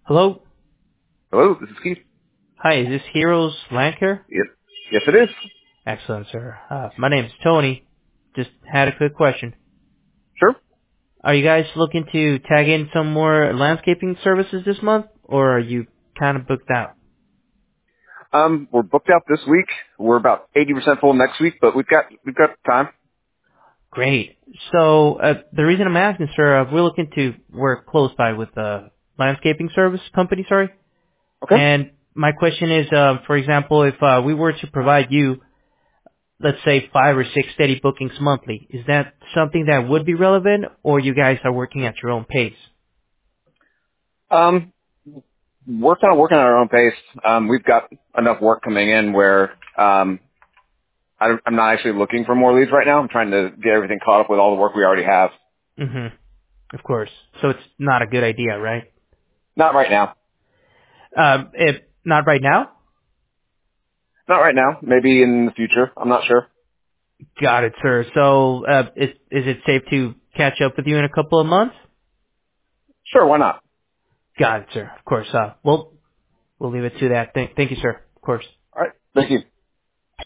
Hello? Hello, this is Keith. Hi, is this Heroes Land Care? Yep. Yes, it is. Excellent, sir. My name's Tony. Just had a quick question. Sure. Are you guys looking to tag in some more landscaping services this month, or are you kind of booked out? We're booked out this week. We're about 80% full next week, but we've got time. Great. So, the reason I'm asking, sir, we're looking to work close by with a landscaping service company, sorry. Okay. And my question is, for example, if we were to provide you, let's say, 5 or 6 steady bookings monthly, is that something that would be relevant, or you guys are working at your own pace? Um, we're kind of working at our own pace. We've got enough work coming in where I'm not actually looking for more leads right now. I'm trying to get everything caught up with all the work we already have. Mm-hmm. Of course. So it's not a good idea, right? Not right now. If not right now? Not right now. Maybe in the future. I'm not sure. Got it, sir. So is it safe to catch up with you in a couple of months? Sure, why not? Got it, sir. Of course. We'll leave it to that. Thank you, sir. Of course. All right. Thank you.